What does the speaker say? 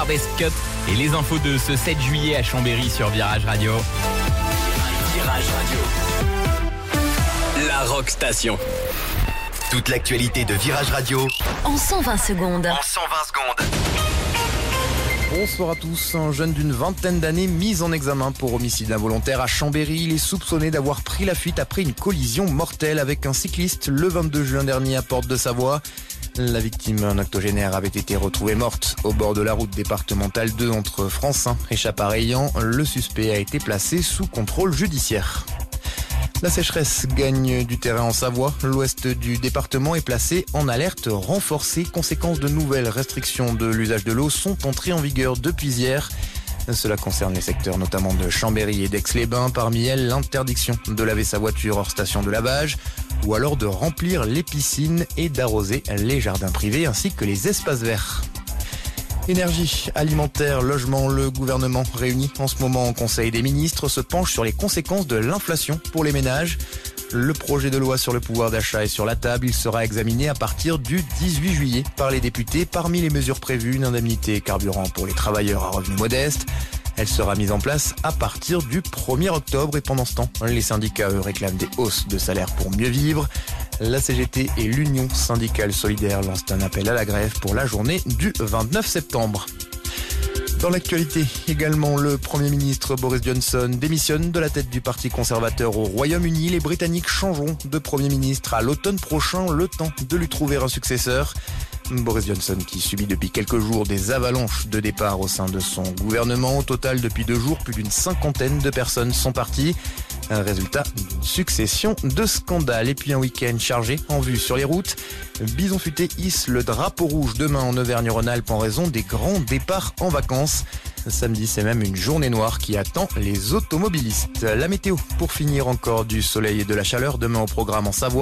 Best Cut et les infos de ce 7 juillet à Chambéry sur Virage Radio. Virage Radio. La Rock Station. Toute l'actualité de Virage Radio en 120 secondes. Bonsoir à tous. Un jeune d'une vingtaine d'années mis en examen pour homicide involontaire à Chambéry. Il est soupçonné d'avoir pris la fuite après une collision mortelle avec un cycliste le 22 juin dernier à Porte de Savoie. La victime, un octogénaire, avait été retrouvée morte au bord de la route départementale 2 entre Francin et Chapareillan. Le suspect a été placé sous contrôle judiciaire. La sécheresse gagne du terrain en Savoie. L'ouest du département est placé en alerte renforcée. Conséquence de nouvelles restrictions de l'usage de l'eau sont entrées en vigueur depuis hier. Cela concerne les secteurs notamment de Chambéry et d'Aix-les-Bains. Parmi elles, l'interdiction de laver sa voiture hors station de lavage ou alors de remplir les piscines et d'arroser les jardins privés ainsi que les espaces verts. Énergie, alimentaire, logement, le gouvernement réuni en ce moment en Conseil des ministres se penche sur les conséquences de l'inflation pour les ménages. Le projet de loi sur le pouvoir d'achat est sur la table. Il sera examiné à partir du 18 juillet par les députés. Parmi les mesures prévues, une indemnité carburant pour les travailleurs à revenus modestes. Elle sera mise en place à partir du 1er octobre et pendant ce temps, les syndicats eux réclament des hausses de salaire pour mieux vivre. La CGT et l'Union syndicale solidaire lancent un appel à la grève pour la journée du 29 septembre. Dans l'actualité également, le Premier ministre Boris Johnson démissionne de la tête du Parti conservateur au Royaume-Uni. Les Britanniques changeront de Premier ministre à l'automne prochain, le temps de lui trouver un successeur. Boris Johnson qui subit depuis quelques jours des avalanches de départ au sein de son gouvernement. Au total, depuis 2 jours, plus d'une 50aine de personnes sont parties. Un résultat d'une succession de scandales. Et puis un week-end chargé en vue sur les routes. Bison Futé hisse le drapeau rouge demain en Auvergne-Rhône-Alpes en raison des grands départs en vacances. Samedi, c'est même une journée noire qui attend les automobilistes. La météo, pour finir, encore du soleil et de la chaleur demain au programme en Savoie.